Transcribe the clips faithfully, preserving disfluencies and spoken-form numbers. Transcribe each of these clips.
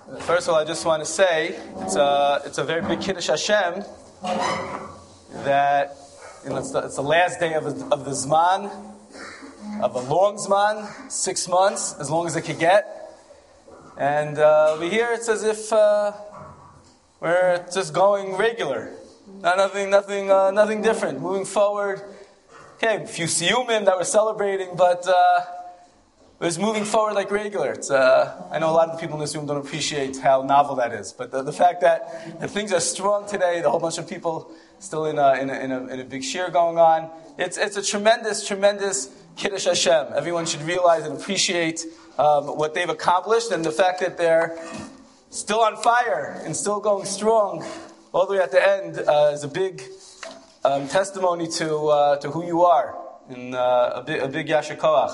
First of all, I just want to say it's a it's a very big Kiddush Hashem that you know, it's, the, it's the last day of of the Zman, of a long Zman, six months, as long as it could get. And uh, over here, it's as if uh, we're just going regular, Not nothing, nothing, uh, nothing different. Moving forward. Okay, a few siyumim that we're celebrating, but uh, it's moving forward like regular. It's, uh, I know a lot of the people in this room don't appreciate how novel that is, but the, the fact that the things are strong today, the whole bunch of people still in a, in a, in a, in a big shir going on, it's, it's a tremendous, tremendous Kiddush Hashem. Everyone should realize and appreciate um, what they've accomplished, and the fact that they're still on fire and still going strong all the way at the end uh, is a big um, testimony to uh, to who you are, and uh, a big, a big Yasher Koach.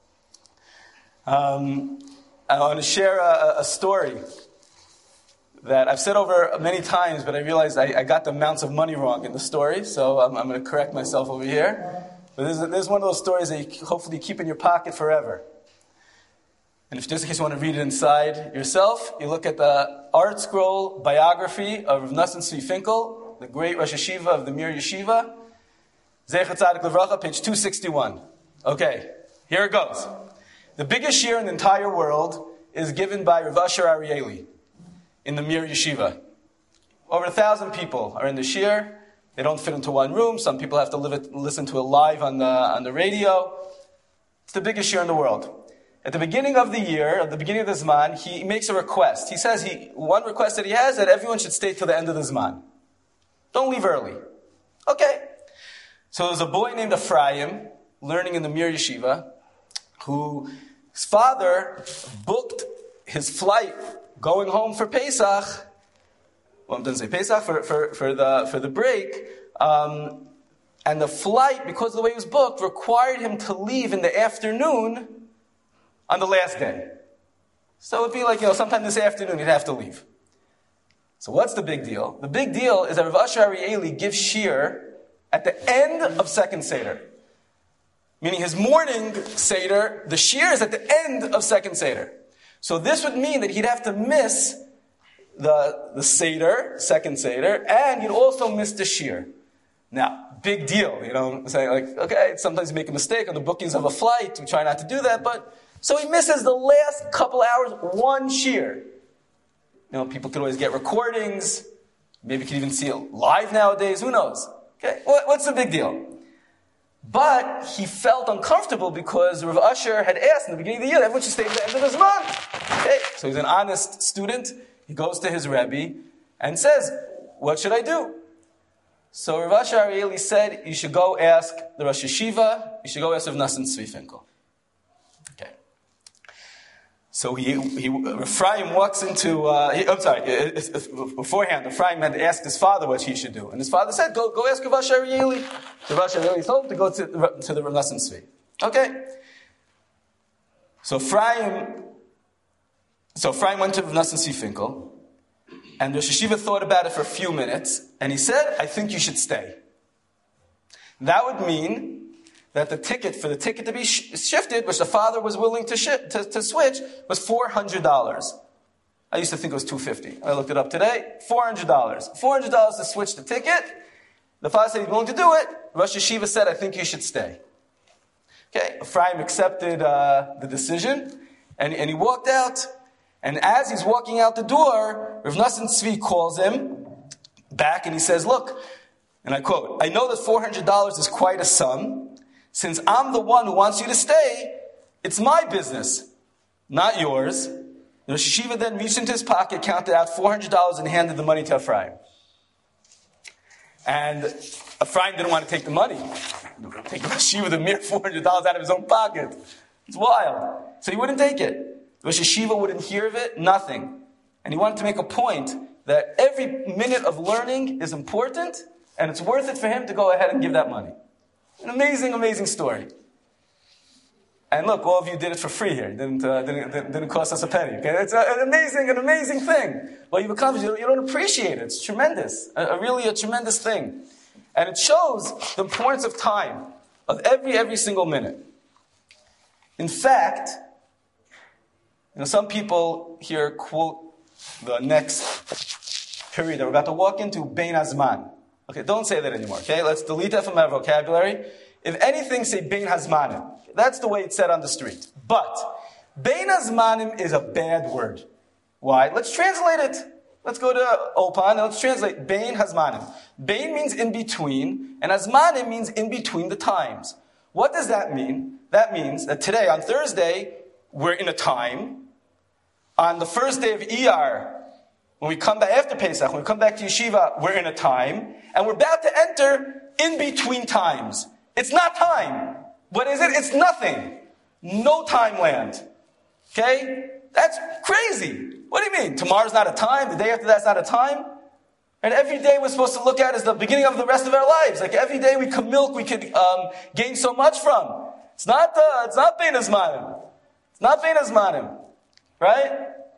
Um, I want to share a, a story that I've said over many times, but I realized I, I got the amounts of money wrong in the story, so I'm, I'm going to correct myself over here. But this is, this is one of those stories that you hopefully keep in your pocket forever. And if just in case you want to read it inside yourself, you look at the Art Scroll biography of Rav Nosson Tzvi Finkel, the great Rosh Yeshiva of the Mir Yeshiva, Zecher Tzadik Levracha, page two sixty-one. Okay, here it goes. The biggest shir in the entire world is given by Rav Asher Arieli in the Mir Yeshiva. Over a thousand people are in the shir. They don't fit into one room. Some people have to live it, listen to it live on the, on the radio. It's the biggest shir in the world. At the beginning of the year, at the beginning of the Zman, he makes a request. He says he one request that he has that everyone should stay till the end of the Zman. Don't leave early. Okay. So there's a boy named Ephraim, learning in the Mir Yeshiva, who his father booked his flight going home for Pesach. Well, it doesn't say Pesach, for, for, for, the, for the break. Um, and the flight, because of the way it was booked, required him to leave in the afternoon on the last day. So it'd be like, you know, sometime this afternoon he'd have to leave. So what's the big deal? The big deal is that Rav Asher Arieli gives shir at the end of second Seder. Meaning his morning Seder, the shir is at the end of second Seder. So this would mean that he'd have to miss the, the Seder, second Seder, and he'd also miss the shir. Now, big deal, you know, saying like, okay, sometimes you make a mistake on the bookings of a flight, we try not to do that, but so he misses the last couple hours, one shir. You know, people could always get recordings. Maybe you could even see it live nowadays. Who knows? Okay, what, what's the big deal? But he felt uncomfortable because Rav Asher had asked in the beginning of the year that everyone should stay at the end of the Zman. Okay, so he's an honest student. He goes to his Rebbe and says, what should I do? So Rav Asher Arieli said, you should go ask the Rosh Yeshiva, you should go ask Rav Nosson Tzvi Finkel. So he, he, Ephraim walks into, uh, he, I'm sorry, beforehand, Ephraim had asked his father what he should do. And his father said, go, go ask Rav Asher Arieli. Rav Asher Arieli told him to go to, to the Rav Nosson Tzvi. Okay. So Ephraim, so Ephraim went to Rav Nosson Tzvi Finkel, and the Rosh Yeshiva thought about it for a few minutes, and he said, I think you should stay. That would mean that the ticket, for the ticket to be sh- shifted, which the father was willing to, sh- to, to switch, was four hundred dollars. I used to think it was two hundred fifty dollars. I looked it up today. four hundred dollars. four hundred dollars to switch the ticket. The father said he's willing to do it. Rosh Yeshiva said, I think you should stay. Okay, Ephraim accepted uh, the decision, and, and he walked out. And as he's walking out the door, Rav Nosson Tzvi calls him back, and he says, look, and I quote, I know that four hundred dollars is quite a sum. Since I'm the one who wants you to stay, it's my business, not yours. The Rosh Yeshiva then reached into his pocket, counted out four hundred dollars, and handed the money to Ephraim. And Ephraim didn't want to take the money. Take the Rosh Yeshiva the mere four hundred dollars out of his own pocket. It's wild. So he wouldn't take it. The Rosh Yeshiva wouldn't hear of it, nothing. And he wanted to make a point that every minute of learning is important, and it's worth it for him to go ahead and give that money. An amazing, amazing story. And look, all of you did it for free here. It didn't, uh, didn't, didn't cost us a penny. Okay? It's a, an amazing, an amazing thing. Well, you've accomplished, you don't, you don't appreciate it. It's tremendous. A, a really a tremendous thing. And it shows the importance of time, of every, every single minute. In fact, you know, some people here quote the next period that we're about to walk into, Bein Hazman. Okay, don't say that anymore, okay? Let's delete that from our vocabulary. If anything, say Bein Hazmanim. That's the way it's said on the street. But Bein Hazmanim is a bad word. Why? Let's translate it. Let's go to Opan and let's translate Bein Hazmanim. Bein means in between, and Hazmanim means in between the times. What does that mean? That means that today, on Thursday, we're in a time. On the first day of Iyar, when we come back after Pesach, when we come back to Yeshiva, we're in a time. And we're about to enter in between times. It's not time. What is it? It's nothing. No time land. Okay? That's crazy. What do you mean? Tomorrow's not a time? The day after that's not a time? And every day we're supposed to look at as the beginning of the rest of our lives. Like every day we could milk, we could um, gain so much from. It's not, uh, it's not Bein Hazmanim. It's not Bein Hazmanim. Right?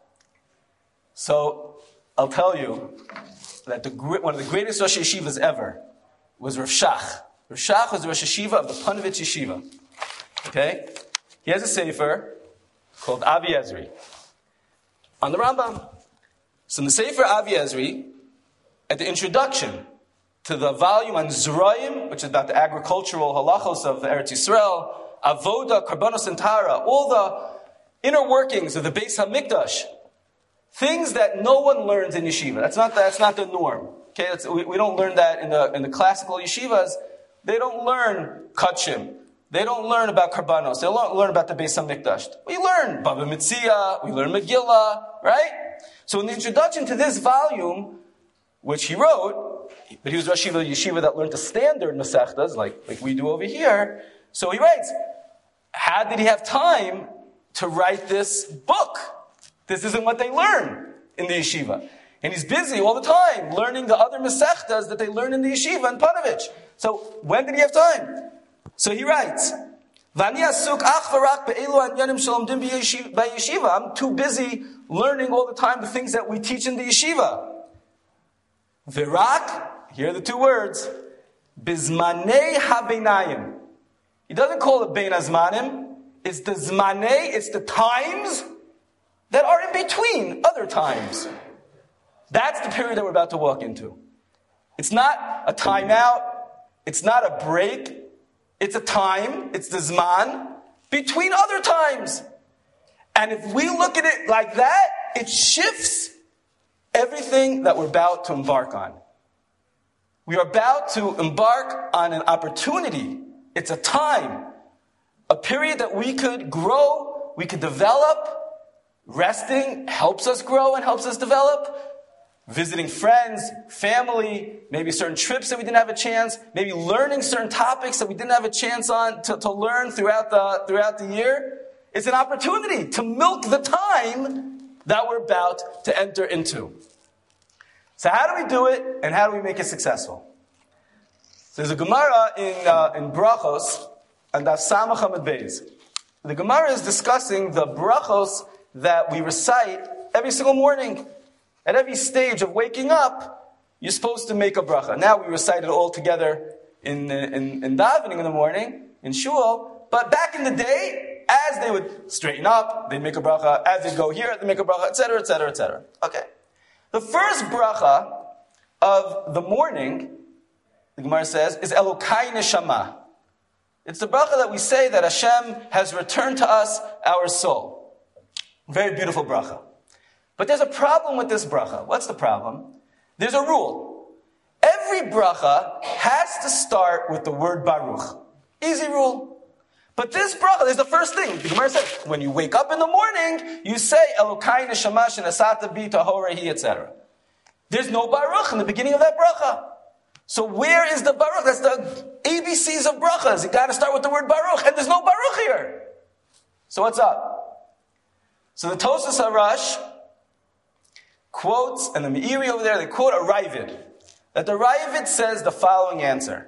So, I'll tell you that the, one of the greatest Rosh Yeshivas ever was Rav Shach. Rav Shach was the Rosh Yeshiva of the Panovich Yeshiva. Okay? He has a sefer called Avi Ezri on the Rambam. So in the sefer Avi Ezri, at the introduction to the volume on Zerayim, which is about the agricultural halachos of Eretz Yisrael, Avoda, Karbanos and Tara, all the inner workings of the Beis HaMikdash, things that no one learns in yeshiva. That's not, that's not the norm. Okay, that's, we, we don't learn that in the, in the classical yeshivas. They don't learn Kachim. They don't learn about Karbanos. They don't learn about the Beis HaMikdash. We learn Baba Metzia, we learn Megillah, right? So in the introduction to this volume, which he wrote, but he was Rosh Yeshiva, yeshiva that learned the standard Masechtas, like, like we do over here. So he writes, how did he have time to write this book? This isn't what they learn in the yeshiva. And he's busy all the time learning the other Masechtas that they learn in the yeshiva in Panovich. So when did he have time? So he writes, I'm too busy learning all the time the things that we teach in the yeshiva. Virak, here are the two words, Bizmanei habeinayim. He doesn't call it Bein Hazmanim. It's the Zmanei, it's the times that are in between other times. That's the period that we're about to walk into. It's not a timeout. It's not a break. It's a time. It's the Zman between other times. And if we look at it like that, it shifts everything that we're about to embark on. We are about to embark on an opportunity. It's a time, a period that we could grow, we could develop. Resting helps us grow and helps us develop. Visiting friends, family, maybe certain trips that we didn't have a chance, maybe learning certain topics that we didn't have a chance on to, to learn throughout the, throughout the year. It's an opportunity to milk the time that we're about to enter into. So how do we do it and how do we make it successful? So there's a Gemara in, uh, in Brachos and Daf Samach Amud Beis. The Gemara is discussing the Brachos that we recite every single morning. At every stage of waking up, you're supposed to make a bracha. Now we recite it all together in, in, in davening in the morning, in shul. But back in the day, as they would straighten up, they'd make a bracha. As they go here, they make a bracha, et cetera, et cetera, et cetera. Okay. The first bracha of the morning, the Gemara says, is Elokai Neshama. It's the bracha that we say that Hashem has returned to us our soul. Very beautiful bracha. But there's a problem with this bracha. What's the problem? There's a rule. Every bracha has to start with the word Baruch. Easy rule. But this bracha is the first thing. The Gemara says, when you wake up in the morning, you say, Elokai neshama shenasata bi tahorehi, et cetera. There's no Baruch in the beginning of that bracha. So where is the Baruch? That's the A B Cs of brachas. You got to start with the word Baruch, and there's no Baruch here. So what's up? So the Tosas Harash quotes, and the Meiri over there, they quote a Ravid, that the Ravid says the following answer.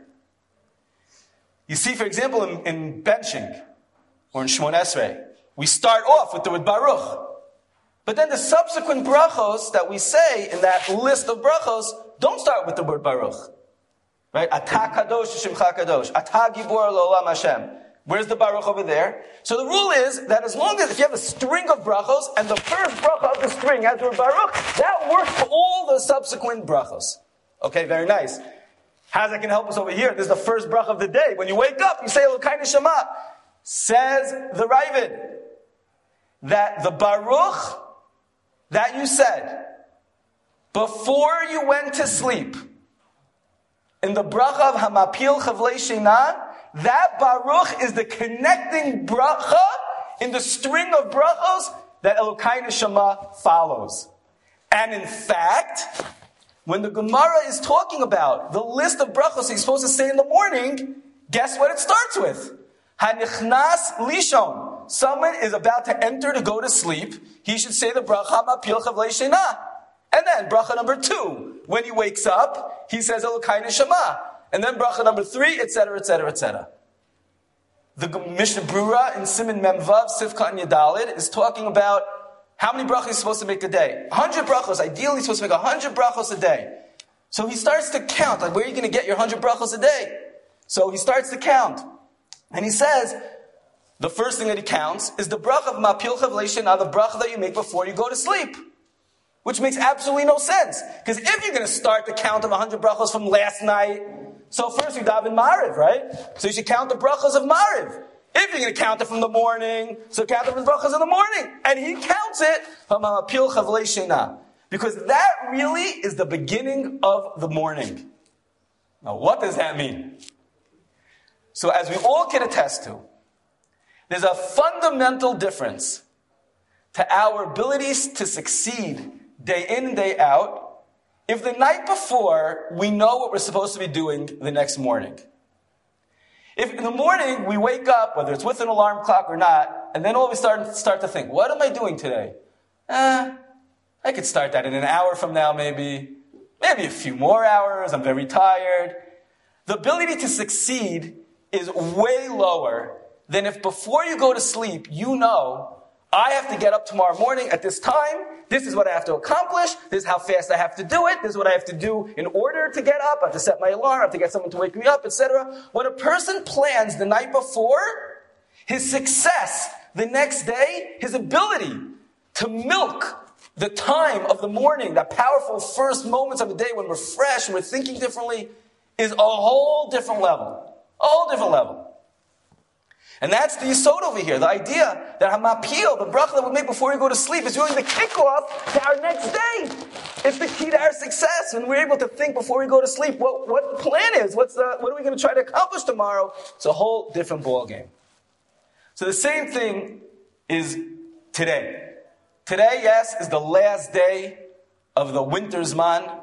You see, for example, in, in benching, or in Shmon Esrei, we start off with the word Baruch. But then the subsequent brachos that we say in that list of brachos don't start with the word Baruch. Right? Atah kadosh shemcha kadosh. Atah gibor lo'olam Hashem. Where's the baruch over there? So the rule is that as long as if you have a string of brachos and the first bracha of the string has the word baruch, that works for all the subsequent brachos. Okay, very nice. How's that going to help us over here? This is the first bracha of the day. When you wake up, you say Elokai Neshama. Says the Ravid that the baruch that you said before you went to sleep in the bracha of Hamapil Chavlei Shina, that baruch is the connecting bracha in the string of brachos that Elokai Neshama follows. And in fact, when the Gemara is talking about the list of brachos he's supposed to say in the morning, guess what it starts with? Hanichnas lishon. Someone is about to enter to go to sleep. He should say the bracha Hamapil Chavlei Shina. And then bracha number two, when he wakes up, he says Elokai Neshama. And then bracha number three, et cetera, et cetera, et cetera. The Mishnah Brura in Siman Memvav, Sifka and Yadalid, is talking about how many brachos he's supposed to make a day. one hundred brachos. Ideally, he's supposed to make one hundred brachos a day. So he starts to count, like, where are you going to get your one hundred brachos a day? So he starts to count. And he says, the first thing that he counts is the bracha of Mapil Chavlei Shina, the bracha that you make before you go to sleep. Which makes absolutely no sense. Because if you're going to start the count of one hundred brachos from last night, so first you daven Mariv, right? So you should count the brachos of Mariv. If you're going to count it from the morning, so count it from the brachos of the morning. And he counts it from Hamapil Chavlei Shina. Because that really is the beginning of the morning. Now what does that mean? So as we all can attest to, there's a fundamental difference to our abilities to succeed day in and day out if the night before we know what we're supposed to be doing the next morning. If in the morning we wake up, whether it's with an alarm clock or not, and then all of a sudden start to think, what am I doing today? Eh, I could start that in an hour from now maybe, maybe a few more hours, I'm very tired. The ability to succeed is way lower than if before you go to sleep, you know, I have to get up tomorrow morning at this time. This is what I have to accomplish. This is how fast I have to do it. This is what I have to do in order to get up. I have to set my alarm. I have to get someone to wake me up, et cetera. When a person plans the night before, his success the next day, his ability to milk the time of the morning, that powerful first moments of the day when we're fresh and we're thinking differently, is a whole different level. A whole different level. And that's the yisod over here. The idea that Hamapil, the bracha that we make before we go to sleep, is really the kickoff to our next day. It's the key to our success. When we're able to think before we go to sleep what, what the plan is, what's the, what are we going to try to accomplish tomorrow? It's a whole different ball game. So the same thing is today. Today, yes, is the last day of the winter Zman.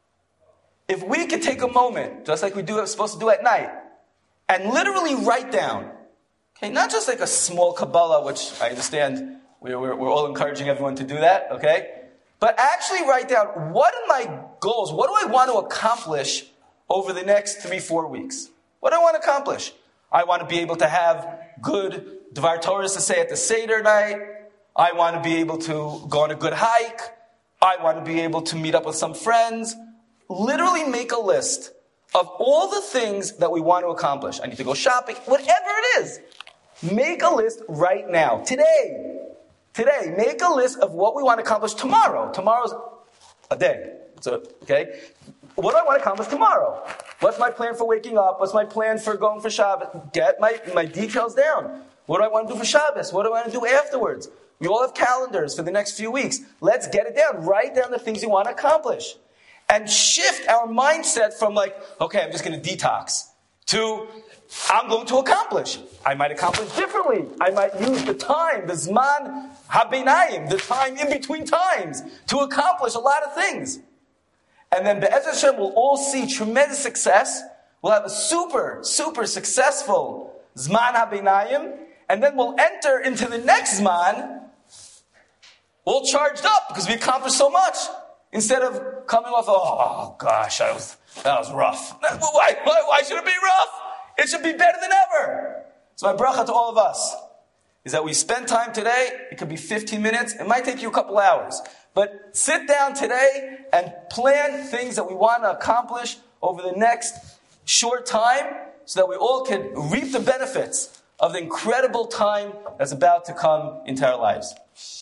If we could take a moment, just like we do, we're supposed to do at night, and literally write down, okay, not just like a small Kabbalah, which I understand we're, we're, we're all encouraging everyone to do that, okay? But actually write down, what are my goals? What do I want to accomplish over the next three, four weeks? What do I want to accomplish? I want to be able to have good Dvar Torahs to say at the Seder night. I want to be able to go on a good hike. I want to be able to meet up with some friends. Literally make a list of all the things that we want to accomplish. I need to go shopping, whatever it is. Make a list right now. Today. Today. Make a list of what we want to accomplish tomorrow. Tomorrow's a day. So, okay? What do I want to accomplish tomorrow? What's my plan for waking up? What's my plan for going for Shabbos? Get my, my details down. What do I want to do for Shabbos? What do I want to do afterwards? We all have calendars for the next few weeks. Let's get it down. Write down the things you want to accomplish. And shift our mindset from like, okay, I'm just going to detox, to I'm going to accomplish. I might accomplish differently. I might use the time, the Zman HaBeinayim, the time in between times, to accomplish a lot of things. And then Be'ez Hashem will all see tremendous success. We'll have a super, super successful Zman HaBeinayim. And then we'll enter into the next Zman all charged up because we accomplished so much. Instead of coming off, oh, gosh, that was, that was rough. Why, why, why should it be rough? It should be better than ever. So my bracha to all of us is that we spend time today. It could be fifteen minutes. It might take you a couple hours. But sit down today and plan things that we want to accomplish over the next short time so that we all can reap the benefits of the incredible time that's about to come into our lives.